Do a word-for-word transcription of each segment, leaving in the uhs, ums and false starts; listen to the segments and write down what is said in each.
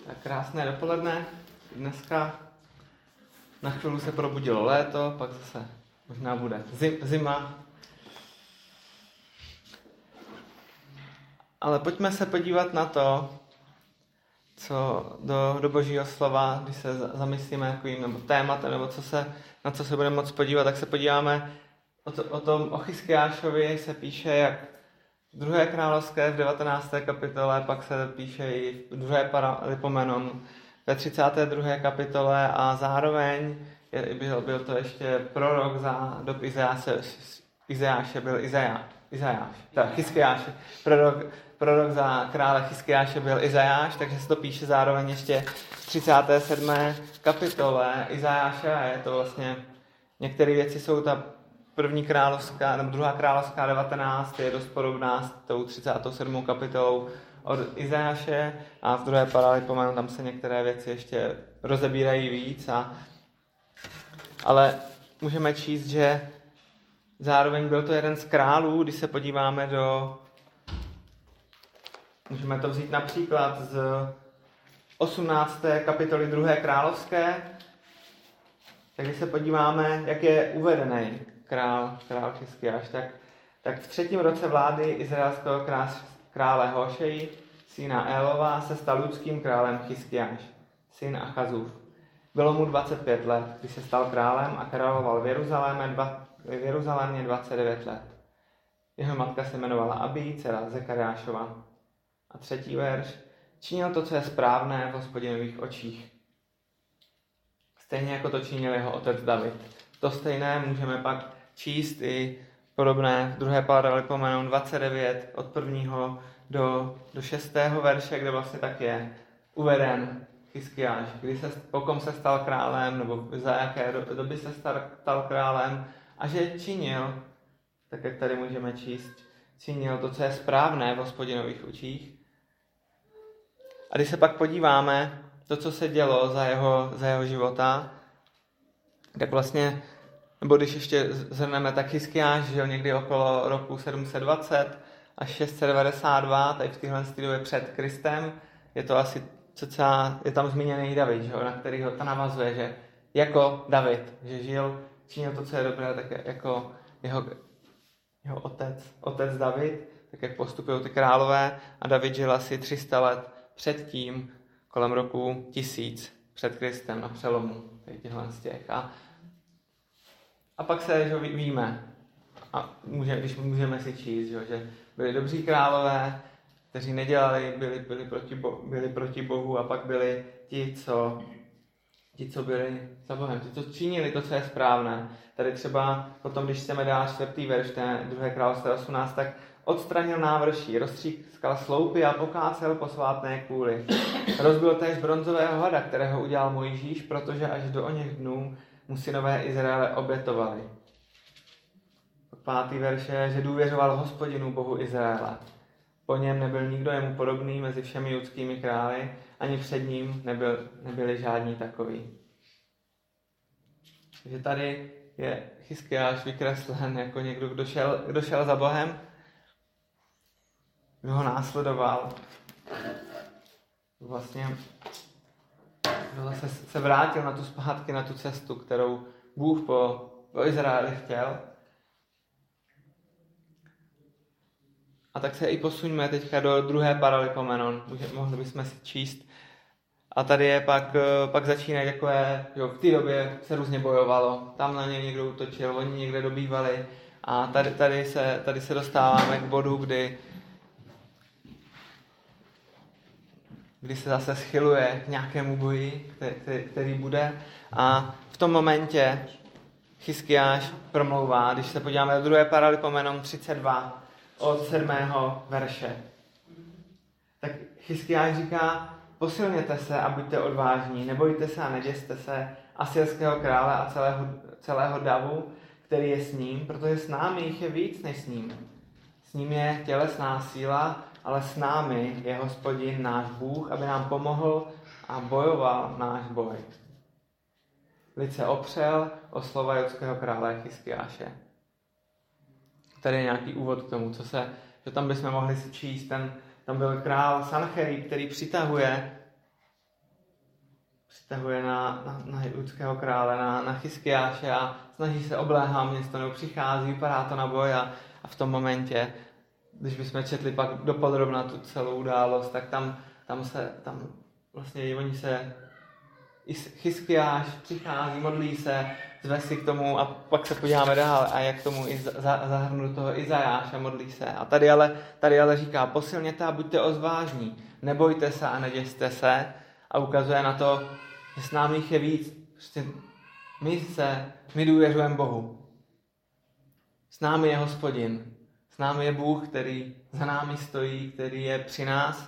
Tak krásné dopoledne. Dneska na chvíli se probudilo léto, pak zase možná bude zima. Ale pojďme se podívat na to, co do, do Božího slova, když se zamyslíme jakým nebo tématem, nebo co se, na co se budeme moc podívat, tak se podíváme o, to, o tom o Chyskiášovi se píše jak v druhé královské v devatenácté kapitole, pak se píše i v druhé Paralipomenon ve třicáté druhé kapitole a zároveň je, byl, byl to ještě prorok za dob Izajáše, Izajáše byl Izajáš, Izajáš, tak Chyskiáš, prorok, prorok za krále Chyskiáše byl Izajáš, takže se to píše zároveň ještě v třicáté sedmé kapitole Izajáše a je to vlastně, některé věci jsou ta první královská, nebo druhá královská devatenáct je dost podobná s tou třicátou sedmou kapitolou od Izajáše a v druhé Paralipomenon tam se některé věci ještě rozebírají víc. A, ale můžeme číst, že zároveň byl to jeden z králů, když se podíváme do... Můžeme to vzít například z osmnácté kapitoly druhé královské, tak když se podíváme, jak je uvedený král, král Chyskiáš, tak, tak v třetím roce vlády izraelského krále Hošeji, syna Élova, se stal judským králem Chyskiáš, syn Achazův. Bylo mu dvacet pět let, když se stal králem a královal v Jeruzalémě, dva, v Jeruzalémě dvacet devět let. Jeho matka se jmenovala Abí, dcera Zekariášova. A třetí verš. Činil to, co je správné v Hospodinových očích. Stejně jako to činil jeho otec David. To stejné můžeme pak číst i podobné v druhé Paralipomenon dvacet devět od prvního do, do šestého verše, kde vlastně tak je uveden Chyskiáš, kdy se, pokom se stal králem, nebo za jaké doby se stal králem a že činil, tak jak tady můžeme číst, činil to, co je správné v Hospodinových očích. A když se pak podíváme, to, co se dělo za jeho, za jeho života, tak vlastně, nebo když ještě zhrneme, tak Chyskiáš žil někdy okolo roku sedm set dvacet až šest set devadesát dva, tady v téhle době před Kristem, je to asi cca, je tam zmíněný David, že, na kterýho to navazuje, že jako David, že žil, činil to, co je dobré, tak jako jeho, jeho otec, otec David, tak jak postupují ty králové a David žil asi tři sta let předtím, kolem roku tisíc před Kristem na přelomu těchto z těch. A, a pak se že víme, a může, když můžeme si číst, že, že byli dobří králové, kteří nedělali, byli, byli, proti bo, byli proti Bohu a pak byli ti, co, ti, co byli za Bohem, ti, co činili to, co je správné. Tady třeba potom, když chceme dát čtvrtý verš té druhé královské osmnáct, tak odstranil návrší, rozstřískal sloupy a pokácel posvátné kůly. Rozbil též bronzového hada, kterého udělal Mojžíš, protože až do oněch dnů mu synové Izraele obětovali. Pátý verš je, že důvěřoval Hospodinu Bohu Izraele. Po něm nebyl nikdo jemu podobný mezi všemi judskými králi, ani před ním nebyl, nebyli žádní takoví. Takže tady je Chyskiáš vykreslen jako někdo, kdo šel, kdo šel za Bohem, kdo ho následoval. Vlastně zase se vrátil na tu zpátky, na tu cestu, kterou Bůh po, po Izraeli chtěl. A tak se i posuňme teďka do druhé Paralipomenon. Mohli bychom si číst. A tady je pak, pak začínají takové, že v té době se různě bojovalo. Tam na ně někdo útočil, oni někde dobývali. A tady, tady, se, tady se dostáváme k bodu, kdy kdy se zase schyluje k nějakému boji, který, který bude. A v tom momentě Chyskiáš promlouvá, když se podíváme do druhé Paralipomenon třicet dva od sedmého verše. Tak Chyskiáš říká, posilněte se a buďte odvážní, nebojte se a neděste se asyrského krále a celého, celého davu, který je s ním, protože s námi jich je víc než s ním. S ním je tělesná síla, ale s námi je Hospodin náš Bůh, aby nám pomohl a bojoval náš boj. Lid se opřel o slova judského krále Chyskiáše. Tady je nějaký úvod k tomu, co se, že tam bychom mohli si číst. Ten, tam byl král Sancherib, který přitahuje přitahuje na, na, na judského krále, na, na Chiskiáše a snaží se obléhat město, nebo přichází, vypadá to na boj a, a v tom momentě, když bychom četli pak dopodrobna tu celou událost, tak tam, tam se, tam vlastně oni se, Chiskiáš přichází, modlí se, zve si k tomu a pak se podíváme dál a jak k tomu i za, zahrnu do toho Izajáše, modlí se. A tady ale, tady ale říká, posilněte a buďte odvážní, nebojte se a neděste se a ukazuje na to, že s námi jich je víc. Prostě my se, my důvěřujeme Bohu. S námi je Hospodin. S námi je Bůh, který za námi stojí, který je při nás.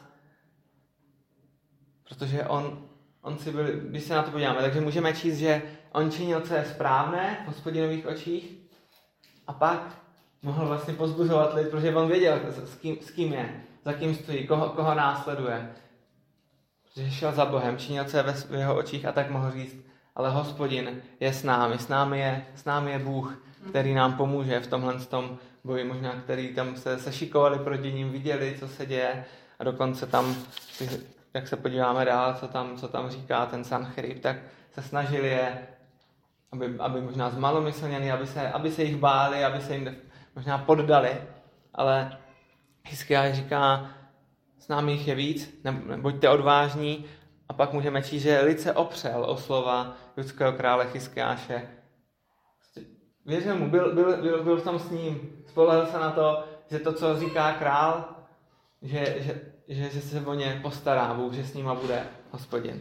Protože on, on si byl, když se na to podíváme, takže můžeme číst, že on činil, co je správné v Hospodinových očích a pak mohl vlastně pozbuzovat lid, protože on věděl, s kým, s kým je, za kým stojí, koho, koho následuje. Protože šel za Bohem, činil, co je ve, v jeho očích a tak mohl říct, ale Hospodin je s námi, s námi je, s námi je Bůh, který nám pomůže v tomhle tom boji, možná který tam se, se šikovali proti ním, viděli, co se děje a dokonce tam, jak se podíváme dál, co tam, co tam říká ten Sancherib, tak se snažili je, aby, aby možná zmalomyslněni, aby se, aby se jich báli, aby se jim možná poddali, ale Hiskiáš říká, s námi jich je víc, ne, buďte odvážní a pak můžeme číst, že lid se opřel o slova judského krále Hiskiáše. Věřil mu, byl, byl, byl, byl v tom s ním, spolehl se na to, že to, co říká král, že, že, že, že se o ně postará Bůh, že s nima bude Hospodin.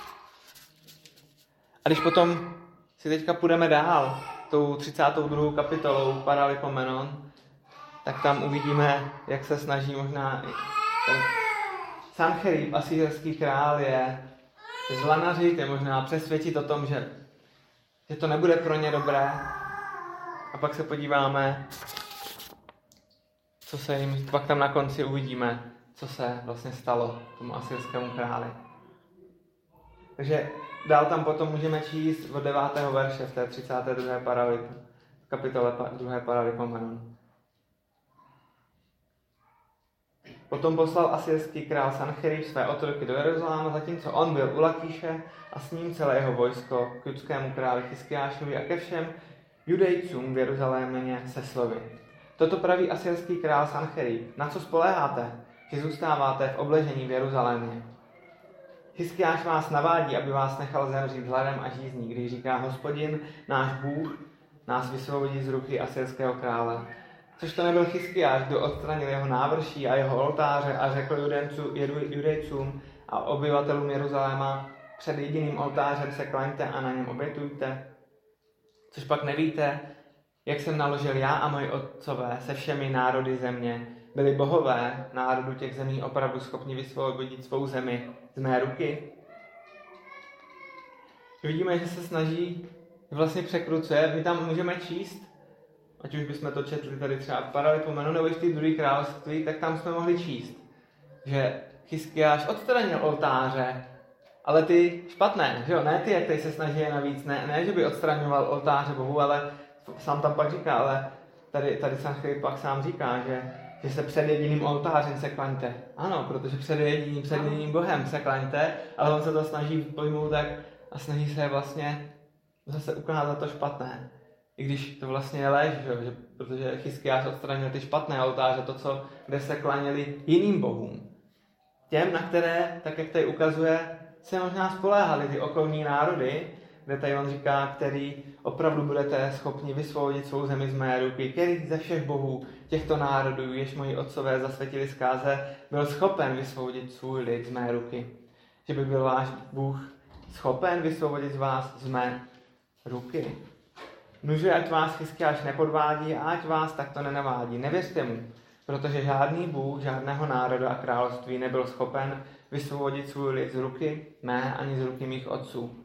A když potom si teďka půjdeme dál, tou třicátou druhou kapitolou Paralipomenon, tak tam uvidíme, jak se snaží možná ten Sancherib, asýrský král, je zlanařit, je možná přesvědčit o tom, že, že to nebude pro ně dobré. A pak se podíváme, co se jim, pak tam na konci uvidíme, co se vlastně stalo tomu asyrskému králi. Takže dál tam potom můžeme číst od devátého verše v té třicáté druhé paralip, v kapitole druhé Paralipomenon. Potom poslal asyrský král Sancherib své otroky do Jeruzaléma, zatímco on byl u Lakíše a s ním celé jeho vojsko k judskému králi Chiskiášovi a ke všem Judejcům v Jeruzalémě se slovy. Toto praví asyrský král Sancherib. Na co spoléháte, že zůstáváte v obležení v Jeruzalémě? Hiskiáš vás navádí, aby vás nechal zemřít hladem a žízní, když říká Hospodin, náš Bůh, nás vysvobodí z ruky asyrského krále. Což to nebyl Hiskiáš, kdo odstranil jeho návrší a jeho oltáře a řekl Judejcům a obyvatelům Jeruzaléma, před jediným oltářem se klaňte a na něm obětujte. Což pak nevíte, jak jsem naložil já a moji otcové se všemi národy země. Byli bohové národu těch zemí opravdu schopni vysvobodit svou zemi z mé ruky? Vidíme, že se snaží, vlastně překrucuje. My tam můžeme číst, ať už bychom to četli tady třeba v Paralipomenu nebo i v té druhé království, tak tam jsme mohli číst, že Hiskiáš odstranil oltáře, ale ty špatné, že jo? Ne ty, jak tady se snaží navíc, ne, ne, že by odstraňoval oltáře Bohu, ale sám tam pak říká, ale tady, tady Sancherib pak sám říká, že, že se před jediným oltářem se klaňte. Ano, protože před jediným, před jediným Bohem se klaňte, ale on se to snaží pojmout tak a snaží se vlastně zase ukázat to špatné. I když to vlastně je lež, že? Protože Hiskiáš odstranil ty špatné oltáře, to, co, kde se klaněli jiným bohům. Těm, na které, tak jak tady ukazuje, se možná spoléhali ty okolní národy, kde tady on říká, který opravdu budete schopni vysvobodit svou zemi z mé ruky, který ze všech bohů těchto národů, jež moji otcové zasvětili zkáze, byl schopen vysvobodit svůj lid z mé ruky. Že by byl váš Bůh schopen vysvobodit z vás z mé ruky. Nuže, ať vás Hiskiáš nepodvádí a ať vás takto nenavádí. Nevěřte mu, protože žádný Bůh, žádného národa a království nebyl schopen vysvobodit svůj lid z ruky mé ani z ruky mých otců.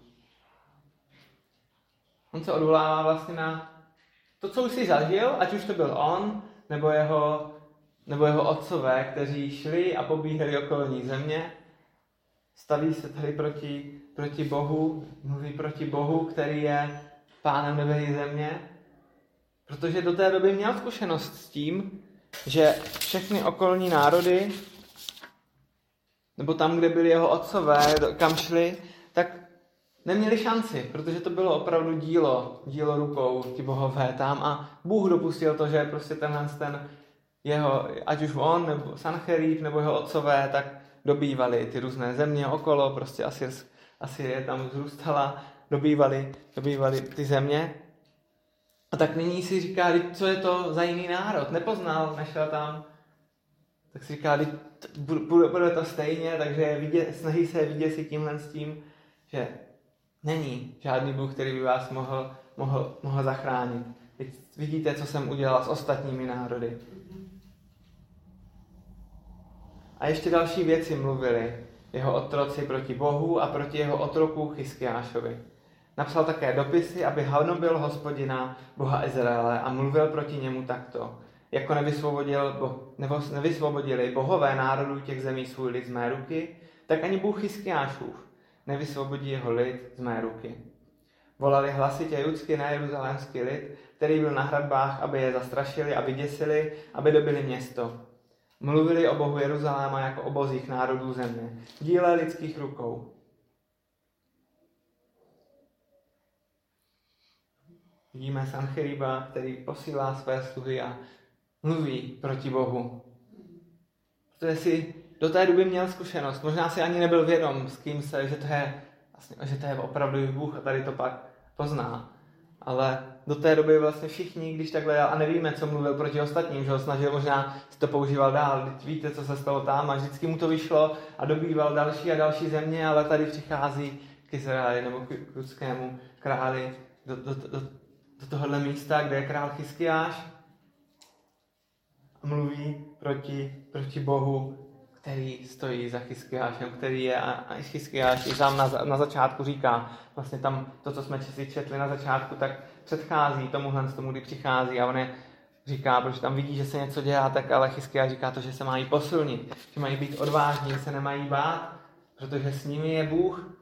On se odvolává vlastně na to, co už si zažil, ať už to byl on, nebo jeho, nebo jeho otcové, kteří šli a pobíhali okolní země, staví se tady proti, proti Bohu, mluví proti Bohu, který je pánem nebe i země, protože do té doby měl zkušenost s tím, že všechny okolní národy, nebo tam, kde byli jeho otcové, kam šli, tak neměli šanci, protože to bylo opravdu dílo, dílo rukou, ti bohové tam a Bůh dopustil to, že prostě tenhle ten jeho, ať už on, nebo Sancherib, nebo jeho otcové, tak dobývali ty různé země okolo, prostě Asyrs, Asyrie tam zrůstala, dobývali, dobývali ty země. A tak nyní si říká, co je to za jiný národ, nepoznal, nešel tam, tak si říká, bude to stejně, takže vidět, snaží se vidět si tímhle s tím, že není žádný Bůh, který by vás mohl, mohl, mohl zachránit. Teď vidíte, co jsem udělal s ostatními národy. A ještě další věci mluvili jeho otroci proti Bohu a proti jeho otroku Chyskiášovi. Napsal také dopisy, aby hanobil Hospodina, Boha Izraele, a mluvil proti němu takto. Jako nevysvobodil, bo, nebo nevysvobodili bohové národů těch zemí svůj lid z mé ruky, tak ani Bůh Chyskiášův nevysvobodí jeho lid z mé ruky. Volali hlasitě judský nejeruzalémský lid, který byl na hradbách, aby je zastrašili a vyděsili, aby dobili město. Mluvili o Bohu Jeruzaléma jako o bozích národů země, díle lidských rukou. Vidíme Sancheriba, který posílá své sluhy a mluví proti Bohu. Protože si do té doby měl zkušenost, možná si ani nebyl vědom, s kým se, že to je, vlastně, že to je opravdu Bůh a tady to pak pozná. Ale do té doby vlastně všichni, když takhle dál, a nevíme, co mluvil proti ostatním, že ho snažil, možná si to používal dál, teď víte, co se stalo tam a vždycky mu to vyšlo a dobýval další a další země, ale tady přichází k Izraeli nebo k judskému králi do, do, do, do tohohle místa, kde je král Chyskiáš a mluví proti, proti Bohu, který stojí za Chyskiášem, který je, a, a Chyskiáš i sám na, na začátku říká, vlastně tam to, co jsme si četli na začátku, tak předchází tomuhle, tomu, kdy přichází a on je říká, protože tam vidí, že se něco dělá, tak ale Chyskiáš říká to, že se mají posilnit, že mají být odvážní, že se nemají bát, protože s nimi je Bůh.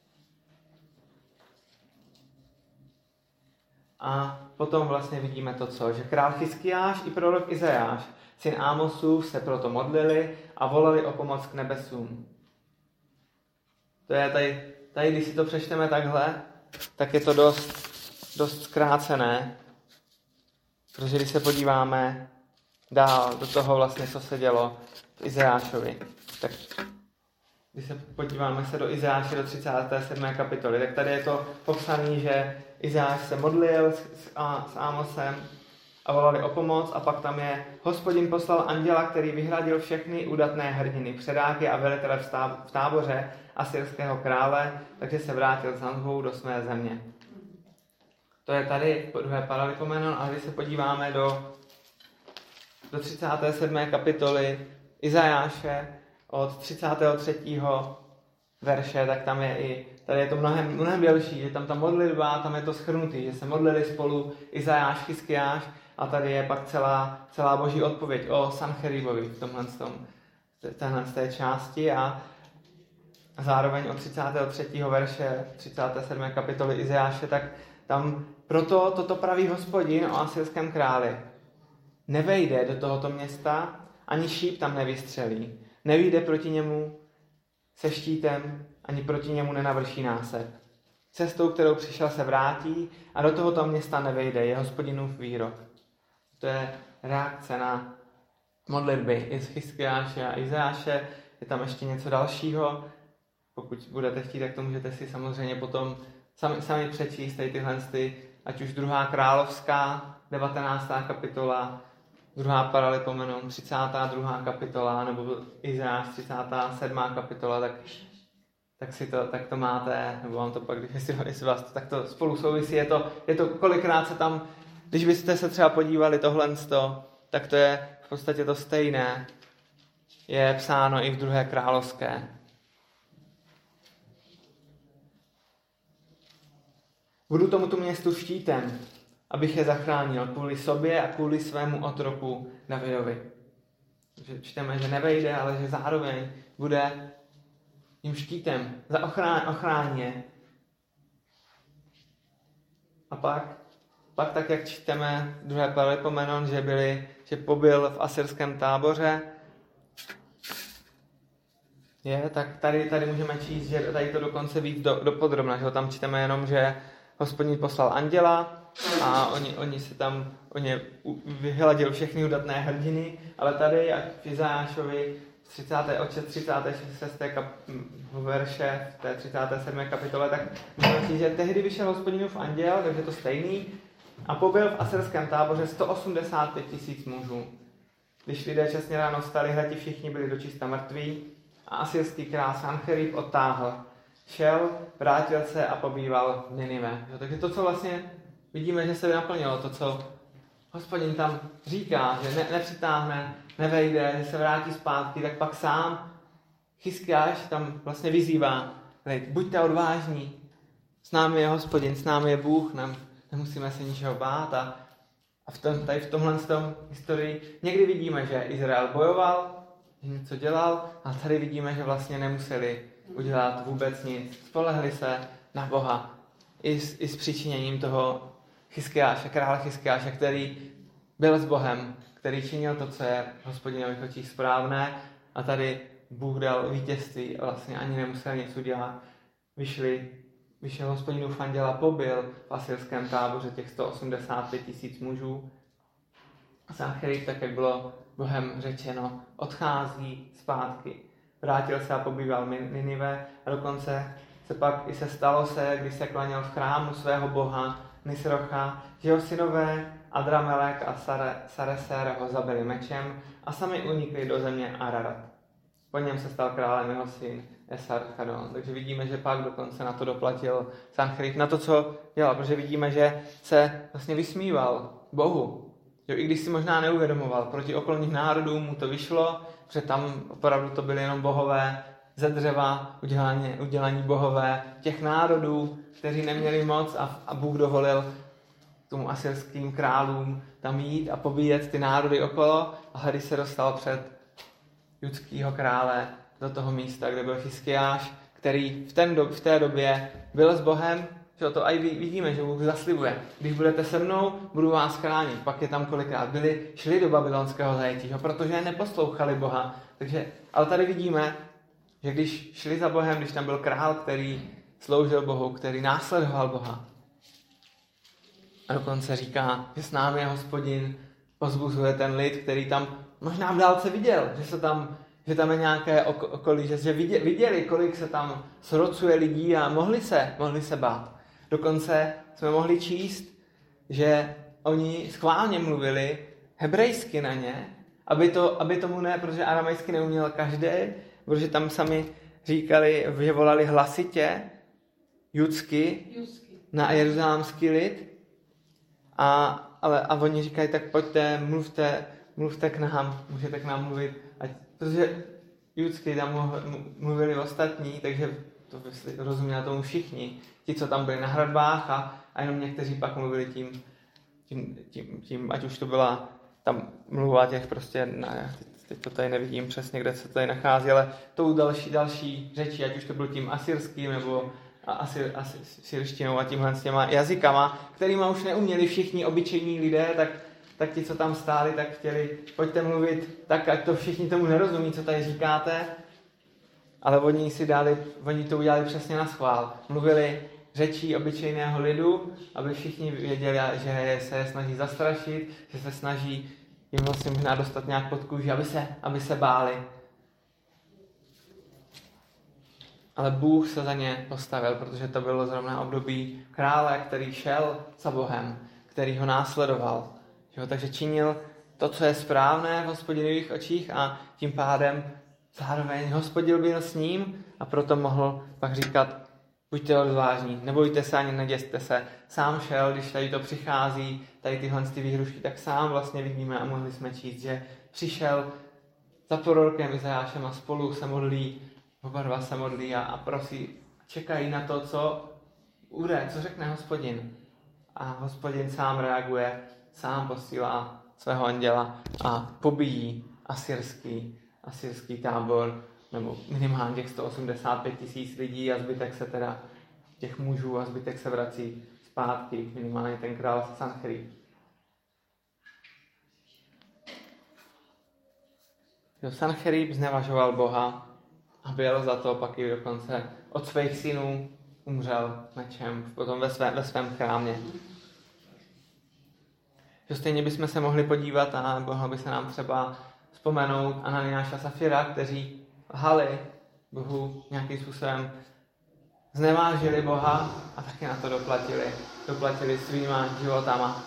A potom vlastně vidíme to, co, že král Chyskiáš i prorok Izajáš, syn Ámosův, se proto modlili a volali o pomoc k nebesům. To je tady, tady když si to přečteme takhle, tak je to dost, dost zkrácené, protože když se podíváme dál do toho vlastně, co se dělo v Izajášovi, tak když se podíváme se do Izajáše do třicáté sedmé kapitoly, tak tady je to popsané, že Izajáš se modlil s, s Ámosem a volali o pomoc a pak tam je Hospodin poslal anděla, který vyhradil všechny udatné hrdiny, předáky a velitele v táboře asyrského krále, takže se vrátil s hanbou do své země. To je tady v druhé Paralipomenon a když se podíváme do, do třicáté sedmé kapitoly Izajáše od třicátého třetího verše, tak tam je i, tady je to mnohem, mnohem delší, je tam ta modlitba, tam je to shrnutý, že se modlili spolu Izajáš, Chyskiáš a tady je pak celá, celá boží odpověď o Sancheribovi v tomhle tom, téhle té části a zároveň od třicátého třetího verše třicáté sedmé kapitoly Izajáše, tak tam proto toto praví Hospodin o asyrském králi. Nevejde do tohoto města, ani šíp tam nevystřelí. Nevyjde proti němu se štítem, ani proti němu nenavrší násep. Cestou, kterou přišel, se vrátí a do tohoto města nevejde, je Hospodinův výrok. To je reakce na modlitby i z Chyskiáše a Izajáše. Je tam ještě něco dalšího. Pokud budete chtít, tak to můžete si samozřejmě potom sami, sami přečíst tady tyhle, ať už druhá královská, devatenáctá kapitola, druhá Paralipomenon, třicátá druhá kapitola, nebo Izajáš, třicátá sedmá kapitola, tak, tak, si to, tak to máte, nebo vám to pak, jestli, jestli vás to, tak to spolu souvisí. Je to, je to kolikrát se tam, když byste se třeba podívali tohle, tak to je v podstatě to stejné. Je psáno i v druhé královské. Budu tomuto městu štítem, abych je zachránil kvůli sobě a kvůli svému otroku Davidovi. Že čteme, že nevejde, ale že zároveň bude jim štítem, za ochrán, ochráně. A pak, pak tak, jak čteme druhé Paralipomenon, že, byli, že pobyl v asyrském táboře je, tak tady, tady můžeme číst, že tady to dokonce víc do, do podrobna, že ho tam čteme jenom, že Hospodin poslal anděla a oni, oni se tam, oni vyhladil všechny udatné hrdiny, ale tady, jak v Izajášovi třicáté od třicáté šesté kap, verše v té třicáté sedmé kapitole, tak můžeme říct, že tehdy vyšel Hospodinův anděl, takže to stejný, a pobyl v asyrském táboře sto osmdesát pět tisíc mužů. Když lidé časně ráno vstali, hledi všichni byli dočista mrtví a asyrský král Sancherib odtáhl. Šel, vrátil se a pobýval v Ninive. Takže to, co vlastně vidíme, že se naplnilo, to, co Hospodin tam říká, že ne, nepřitáhne, nevejde, že se vrátí zpátky, tak pak sám Chiskiáš tam vlastně vyzývá, buďte odvážní, s námi je Hospodin, s námi je Bůh, nám nemusíme se ničeho bát. A, a v tom, tady v tomhle tom historii někdy vidíme, že Izrael bojoval, že něco dělal, a tady vidíme, že vlastně nemuseli udělat vůbec nic. Spolehli se na Boha i s, i s přičiněním toho Chiskiáše, krále Chiskiáše, který byl s Bohem, který činil to, co je v Hospodinových očích správné, a tady Bůh dal vítězství, vlastně ani nemusel nic udělat. Vyšli, vyšel Hospodinův anděl a pobyl v asyrském táboře těch sto osmdesát pět tisíc mužů. Sancherib, tak jak bylo Bohem řečeno, odchází zpátky. Vrátil se a pobýval v Ninive a dokonce se pak i se stalo se, když se klaněl v chrámu svého boha Nisrocha, že jeho synové Adramelek a Sare, Sareser ho zabili mečem a sami unikli do země Ararat. Po něm se stal králem jeho syn Esarchadon. Takže vidíme, že pak dokonce na to doplatil Sancherib, na to, co dělal, protože vidíme, že se vlastně vysmíval Bohu. Jo, i když si možná neuvědomoval, proti okolních národů mu to vyšlo, protože tam opravdu to byly jenom bohové ze dřeva, udělání, udělání bohové těch národů, kteří neměli moc, a, a Bůh dovolil tomu asyrským králům tam jít a pobíjet ty národy okolo, a když se dostal před judského krále do toho místa, kde byl Chiskiáš, který v, ten do, v té době byl s Bohem, že to i vidíme, že Bůh zaslibuje. Když budete se mnou, budu vás chránit. Pak je tam kolikrát byli, šli do babylonského zajetí, protože neposlouchali Boha. Takže, ale tady vidíme, že když šli za Bohem, když tam byl král, který sloužil Bohu, který následoval Boha. A dokonce říká, že s námi je Hospodin, pozbuzuje ten lid, který tam možná v dálce viděl, že se tam, že tam je nějaké okolí, že, že viděli, kolik se tam srocuje lidí a mohli se, mohli se bát. Dokonce jsme mohli číst, že oni schválně mluvili hebrejsky na ně, aby, to, aby tomu ne, protože aramejsky neuměl každý, protože tam sami říkali, že volali hlasitě, judsky, na jeruzalémský lid. A, ale, a oni říkají, tak pojďte, mluvte, mluvte k nám, můžete k nám mluvit. Ať, protože judsky tam mluvili ostatní, takže to rozuměli tomu všichni. Ti, co tam byli na hradbách, a, a jenom někteří pak mluvili tím, tím, tím, tím, ať už to byla tam mluva těch prostě, ne, teď to tady nevidím přesně, kde se to tady nachází, ale tou další, další řečí, ať už to byl tím asyrským nebo asyr, asyrštinou a tímhle s těma jazykama, kterýma už neuměli všichni obyčejní lidé, tak, tak ti, co tam stáli, tak chtěli, pojďte mluvit tak, ať to všichni tomu nerozumí, co tady říkáte, ale oni si dali, oni to udělali přesně na schvál. Mluvili řečí obyčejného lidu, aby všichni věděli, že se snaží zastrašit, že se snaží jim vlastně možná dostat nějak pod kůži, aby se, aby se báli. Ale Bůh se za ně postavil, protože to bylo zrovna období krále, který šel za Bohem, který ho následoval. Jo, takže činil to, co je správné v Hospodinových očích, a tím pádem zároveň Hospodin byl s ním, a proto mohl pak říkat, buďte odvážní, nebojte se ani neděste se. Sám šel, když tady to přichází, tady tyhle ty výhrušky, tak sám vlastně vidíme a mohli jsme číst, že přišel za prorokem Izajášem a spolu se modlí, oba dva se modlí a, a prosí, čekají na to, co bude, co řekne Hospodin. A Hospodin sám reaguje, sám posílá svého anděla a pobíjí asyrský, asyrský tábor, nebo minimálně těch sto osmdesát pět tisíc lidí, a zbytek se teda, těch mužů, a zbytek se vrací zpátky, minimálně ten král Sancherib. Sancherib znevažoval Boha a byl za to pak i dokonce od svých synů umřel mečem, potom ve, své, ve svém chrámě. Že stejně bychom se mohli podívat a mohlo by se nám třeba vzpomenout Ananiáš a Safira, kteří lhali Bohu nějakým způsobem, znevážili Boha a taky na to doplatili. Doplatili svýma životama.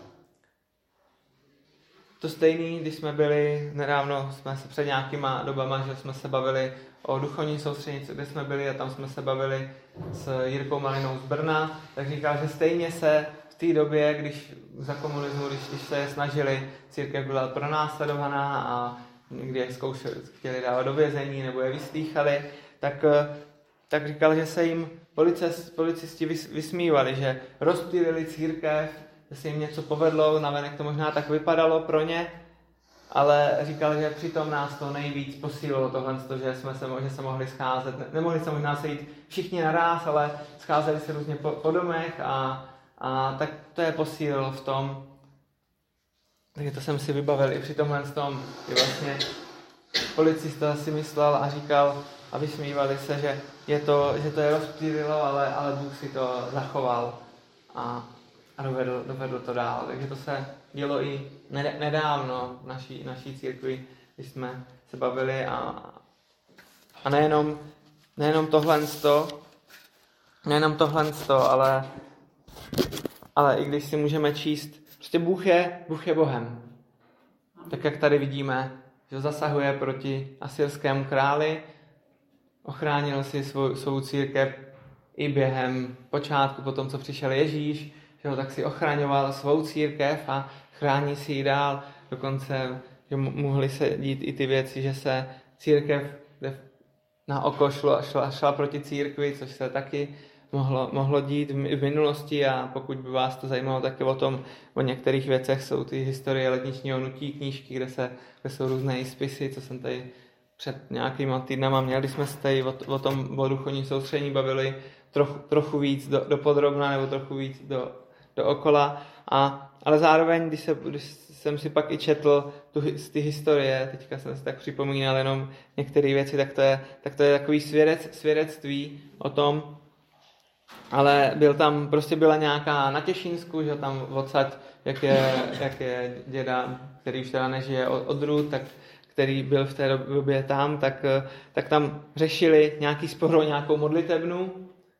To stejný, když jsme byli, nedávno jsme se před nějakýma dobama, že jsme se bavili o duchovní soustředění, kde jsme byli a tam jsme se bavili s Jirkou Malinou z Brna, tak říkal, že stejně se v té době, když za komunismu, když, když se snažili, církev byla pronásledovaná a někdy je zkoušeli, chtěli dávat do vězení nebo je vyslýchali, tak, tak říkal, že se jim policist, policisti vysmívali, že rozptýlili církev, že se jim něco povedlo, navenek to možná tak vypadalo pro ně, ale říkal, že přitom nás to nejvíc posílilo tohle, že jsme se, že se mohli scházet, nemohli se možná sejít všichni naráz, ale scházeli se různě po, po domech a, a tak to je posílilo v tom. Takže to jsem si vybavil i při tomhle tom, kdy vlastně policista si myslel a říkal a vysmívali se, že, je to, že to je rozptýlilo, ale, ale Bůh si to zachoval a, a dovedl, dovedl to dál. Takže to se dělo i nedávno v naší, naší církvi, když jsme se bavili a, a nejenom, nejenom tohle, nejenom tohle, ale, ale i když si můžeme číst, prostě Bůh je, Bůh je Bohem. Tak jak tady vidíme, že zasahuje proti asyrskému králi, ochránil si svou, svou církev i během počátku, po tom, co přišel Ježíš, že ho tak si ochraňoval svou církev a chrání si ji dál. Dokonce že mohly se dít i ty věci, že se církev na oko šlo, šla, šla proti církvi, což se taky mohlo, mohlo dít v minulosti a pokud by vás to zajímalo taky o tom, o některých věcech jsou ty historie letničního hnutí, knížky, kde, se, kde jsou různé spisy, co jsem tady před nějakýma týdnama měl, když jsme se tady o, o tom o duchovním soustředění bavili trochu, trochu víc do, do podrobna nebo trochu víc do, do okola. A, ale zároveň, když, se, když jsem si pak i četl tu, z ty historie, teďka jsem si tak připomínal jenom některé věci, tak to je, tak to je takový svědec, svědectví o tom, ale byl tam, prostě byla nějaká na Těšínsku, že tam odsaď, jak je, jak je děda, který už teda nežije od, odrůd, tak který byl v té době tam, tak, tak tam řešili nějaký spor o nějakou modlitebnu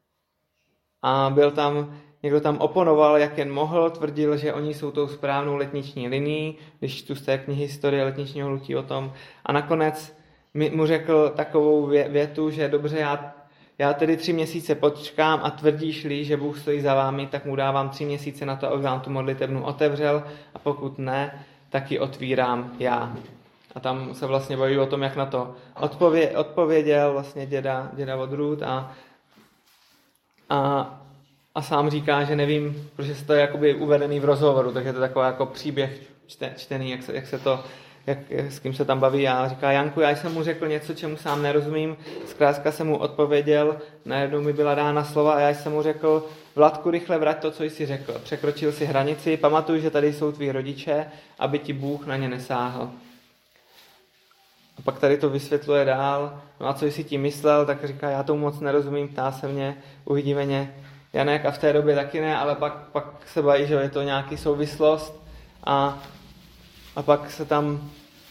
a byl tam, někdo tam oponoval, jak jen mohl, tvrdil, že oni jsou tou správnou letniční linií, když tu z té knihy historie letničního hnutí o tom. A nakonec mi, mu řekl takovou větu, že dobře, já, já tedy tři měsíce počkám a tvrdíš-li, že Bůh stojí za vámi, tak mu dávám tři měsíce na to, abych vám tu modlitebnu otevřel a pokud ne, tak ji otvírám já. A tam se vlastně baví o tom, jak na to odpově, odpověděl vlastně děda, děda odrůd a, a, a sám říká, že nevím, protože to je jakoby uvedený v rozhovoru, takže to je takový jako příběh čte, čtený, jak se, jak se to, jak, s kým se tam baví a říká, Janku, já jsem mu řekl něco, čemu sám nerozumím, zkrátka jsem mu odpověděl, najednou mi byla dána slova a já jsem mu řekl, Vladku, rychle vrať to, co jsi řekl. Překročil si hranici, pamatuj, že tady jsou tví rodiče, aby ti Bůh na ně nesáhl. A pak tady to vysvětluje dál, no a co jsi tím myslel, tak říká, já tomu moc nerozumím, ptá se mě, uvidíme Janek a v té době taky ne, ale pak, pak se baví, že je to nějaký souvislost a, a pak se tam,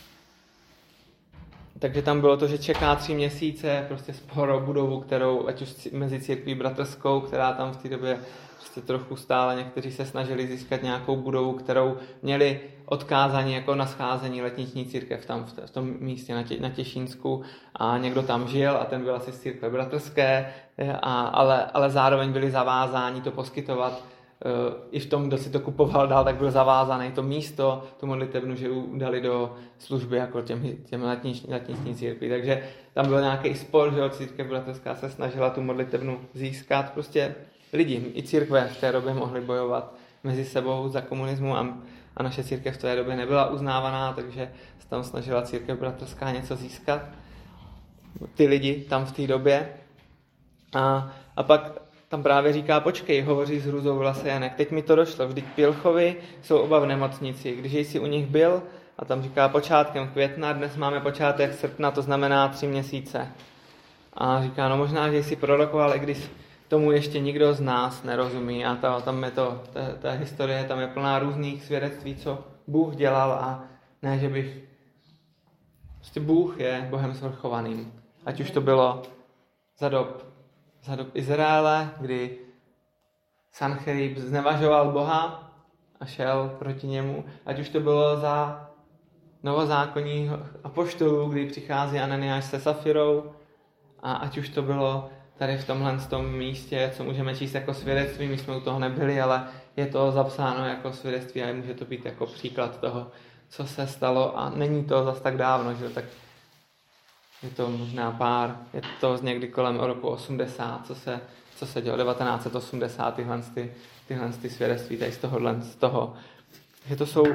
takže tam bylo to, že čeká tři měsíce prostě spor o budovu, kterou, ať už mezi církví bratrskou, která tam v té době prostě trochu stále, někteří se snažili získat nějakou budovu, kterou měli odkázání jako na scházení letniční církev tam v, v tom místě na, tě, na Těšínsku a někdo tam žil a ten byl asi z církve bratrské, a, ale, ale zároveň byli zavázáni to poskytovat uh, i v tom, kdo si to kupoval dál, tak byl zavázaný to místo, tu modlitebnu, že dali do služby jako těm, těm letniční církvi. Takže tam byl nějaký spor, že církev bratrská se snažila tu modlitebnu získat. Prostě lidi, i církve v té době mohli bojovat mezi sebou za komunismu a, a naše církev v té době nebyla uznávaná, takže se tam snažila církev bratrská něco získat. Ty lidi tam v té době. A, a pak tam právě říká, počkej, hovoří s hrůzou v hlase Janek, teď mi to došlo, vždyť Pilchovi jsou oba v nemocnici, když jsi u nich byl, a tam říká počátkem května, dnes máme počátek srpna, to znamená tři měsíce. A říká, no možná, že jsi prorokoval, i když tomu ještě nikdo z nás nerozumí. A to, tam je to, ta, ta historie, tam je plná různých svědectví, co Bůh dělal a ne, že bych... Prostě Bůh je Bohem svrchovaným. Ať už to bylo za dob, za dob Izraele, kdy Sancherib znevažoval Boha a šel proti němu. Ať už to bylo za novozákonních apoštolů, kdy přichází Ananiáš se Safirou. A ať už to bylo tady v tomhle tom místě, co můžeme číst jako svědectví, my jsme u toho nebyli, ale je to zapsáno jako svědectví a může to být jako příklad toho, co se stalo. A není to zas tak dávno, že tak je to možná pár, je to z někdy kolem roku osmdesát, co se, co se dělo, devatenáct set osmdesát, tyhle, ty, tyhle ty svědectví tady z tohohle, z toho. Že to jsou,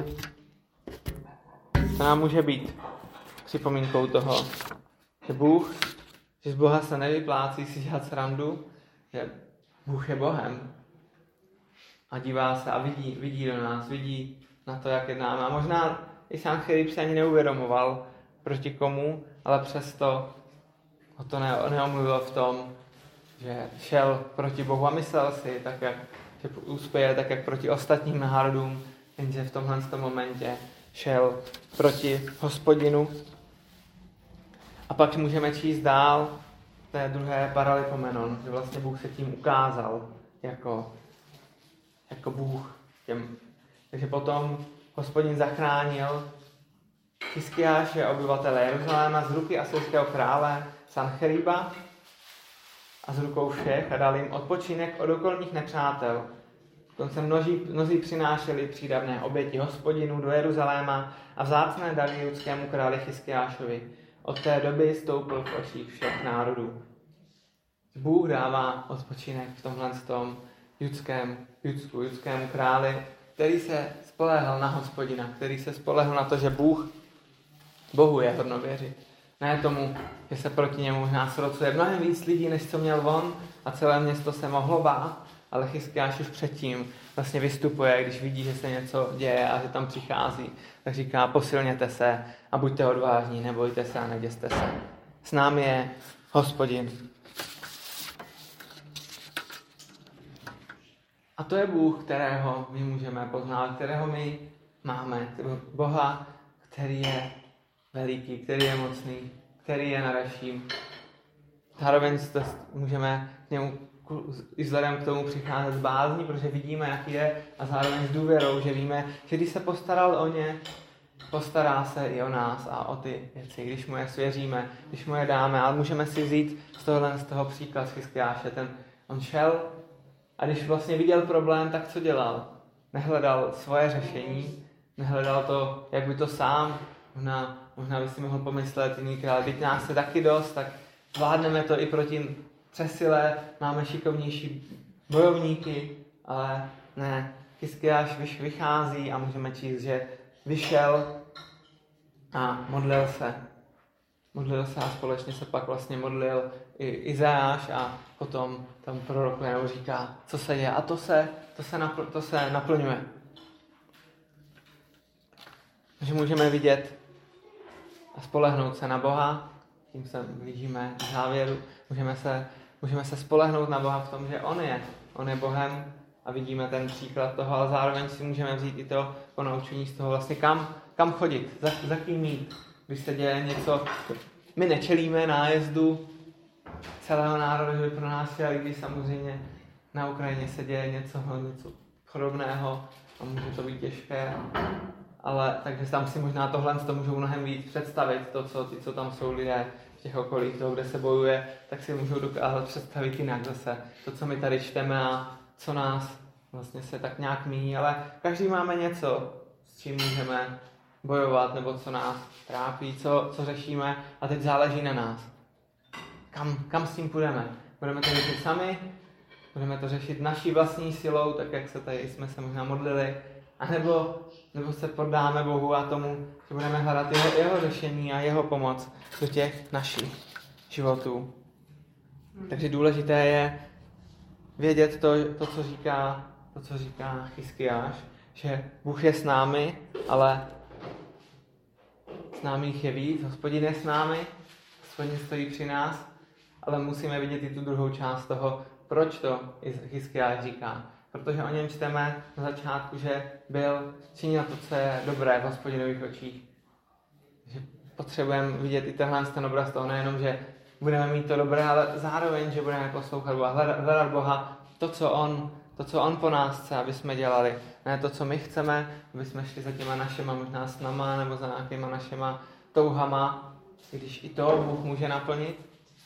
to nám může být připomínkou toho, že Bůh, že z Boha se nevyplácí si dělat srandu, že Bůh je Bohem a dívá se a vidí, vidí do nás, vidí na to, jak jednáme. A možná i Sancherib se ani neuvědomoval proti komu, ale přesto ho to ne, neomluvilo v tom, že šel proti Bohu a myslel si, tak jak, že uspěje tak, jak proti ostatním národům, jenže v tomhle momentě šel proti Hospodinu. A pak můžeme číst dál té druhé paralipomenon, že vlastně Bůh se tím ukázal jako, jako Bůh. Těm. Takže potom Hospodin zachránil Chiskiáše, obyvatele Jeruzaléma, z ruky asyrského krále Sancheriba a z rukou všech a dal jim odpočinek od okolních nepřátel. Dokonce množí, mnozí přinášeli přídavné oběti Hospodinu do Jeruzaléma a vzácné dary judskému králi Chiskiášovi. Od té doby stoupil v očích všech národů. Bůh dává odpočinek v tomhle tom judském, judsku, judskému králi, který se spoléhal na Hospodina, který se spoléhal na to, že Bůh, Bohu je hodno věřit. Ne tomu, že se proti němu možná srocuje mnohem víc lidí, než co měl on a celé město se mohlo bát, ale Chiskiáš už předtím vlastně vystupuje, když vidí, že se něco děje a že tam přichází, tak říká, posilněte se a buďte odvážní, nebojte se a neděste se. S námi je Hospodin. A to je Bůh, kterého my můžeme poznat, kterého my máme. Boha, který je veliký, který je mocný, který je nad vším. Zároveň můžeme k němu i vzhledem k tomu přicházet z bázní, protože vidíme, jaký je, a zároveň s důvěrou, že víme, že když se postaral o ně, postará se i o nás a o ty věci, když mu je svěříme, když mu je dáme. Ale můžeme si vzít z tohohle z toho příklad Chiskiáše. Ten, on šel a když vlastně viděl problém, tak co dělal? Nehledal svoje řešení, nehledal to, jak by to sám, možná, možná by si mohl pomyslet jiný král, teď nás je taky dost, tak zvládneme to i proti přesile, máme šikovnější bojovníky, ale ne, Chiskiáš vychází a můžeme číst, že vyšel a modlil se. Modlil se a společně se pak vlastně modlil i Izajáš a potom tam prorokuje nebo říká, co se děje. A to se, to se, napl, to se naplňuje. Takže můžeme vidět a spolehnout se na Boha, tím se blížíme k závěru. Můžeme se, můžeme se spolehnout na Boha v tom, že On je. On je Bohem a vidíme ten příklad toho, ale zároveň si můžeme vzít i to ponaučení z toho vlastně kam, kam chodit, za, za kým jít. Když se děje něco, my nečelíme nájezdu celého národa, že by pro nás chtěli, když samozřejmě na Ukrajině se děje něco, něco podobného a může to být těžké. Ale takže tam si možná tohle to můžou mnohem víc představit, to, co ty, co tam jsou lidé v těch okolích toho, kde se bojuje, tak si můžou dokázat představit jinak zase. To, co my tady čteme a co nás vlastně se tak nějak míní, ale každý máme něco, s čím můžeme bojovat, nebo co nás trápí, co, co řešíme a teď záleží na nás. Kam, kam s tím půjdeme? Budeme to řešit sami? Budeme to řešit naší vlastní silou, tak jak se tady jsme se možná modlili? A nebo, nebo se poddáme Bohu a tomu, že budeme hledat jeho, jeho řešení a jeho pomoc do těch našich životů. Takže důležité je vědět to, to, co říká, to, co říká Chiskiáš, že Bůh je s námi, ale s námi jich je víc, Hospodin je s námi, Hospodin stojí při nás ale musíme vidět i tu druhou část toho, proč to Hyskiáš říká. Protože o něm čteme na začátku, že byl činil to, co je dobré v Hospodinových očích. Že potřebujeme vidět i tenhle ten obraz toho, nejenom, že budeme mít to dobré, ale zároveň, že budeme poslouchat Boha, hledat, hledat Boha, to co, on, to, co On po nás chce, aby jsme dělali. Ne to, co my chceme, aby jsme šli za těma našima možná snama, nebo za nějakýma našima touhama, když i to Bůh může naplnit,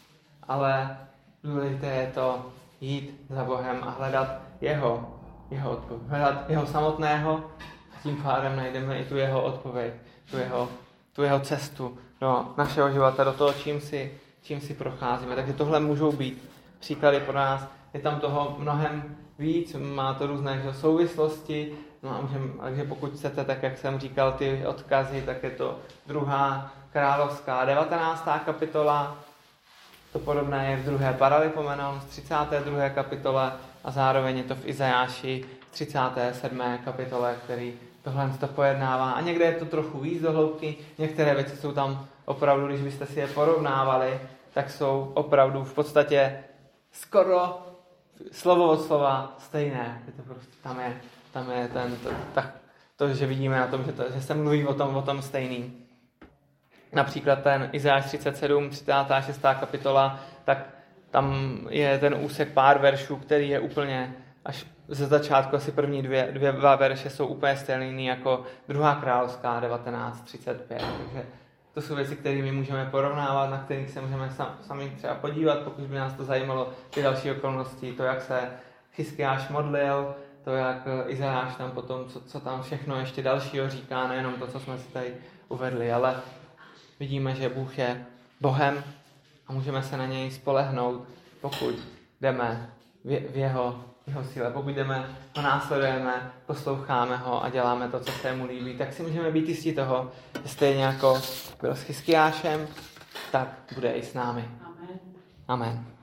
ale důležité je to jít za Bohem a hledat jeho, jeho odpověď, hledat jeho samotného a tím pádem najdeme i tu jeho odpověď, tu jeho, tu jeho cestu do našeho života, do toho, čím si, čím si procházíme. Takže tohle můžou být příklady pro nás. Je tam toho mnohem víc, má to různé souvislosti, no a můžem, takže pokud chcete, tak jak jsem říkal, ty odkazy, tak je to druhá královská devatenáctá kapitola, to podobné je v druhé Paralipomenon z třicáté druhé kapitole a zároveň je to v Izajáši třicáté sedmé kapitole, který tohle to pojednává. A někde je to trochu víc do hloubky, některé věci jsou tam opravdu, když byste si je porovnávali, tak jsou opravdu v podstatě skoro slovo od slova stejné. Je to prostě, tam je, tam je ten, to, tak, to, že vidíme na tom, že, to, že se mluví o tom, o tom stejný. Například ten Izajáš třicet sedm, třicátá šestá kapitola, tak tam je ten úsek pár veršů, který je úplně až ze začátku, asi první dvě, dvě dva verše jsou úplně stejný jako druhá královská devatenáct třicet pět. Takže to jsou věci, které my můžeme porovnávat, na kterých se můžeme sami třeba podívat, pokud by nás to zajímalo, ty další okolnosti, to, jak se Hyskiáš modlil, to, jak Izajáš tam potom, co, co tam všechno ještě dalšího říká, nejenom to, co jsme si tady uvedli, ale vidíme, že Bůh je Bohem a můžeme se na něj spolehnout, pokud jdeme v jeho, jeho síle, pokud jdeme, ho následujeme, posloucháme ho a děláme to, co se mu líbí, tak si můžeme být jistí toho, že stejně jako byl s Hyskiášem, tak bude i s námi. Amen. Amen.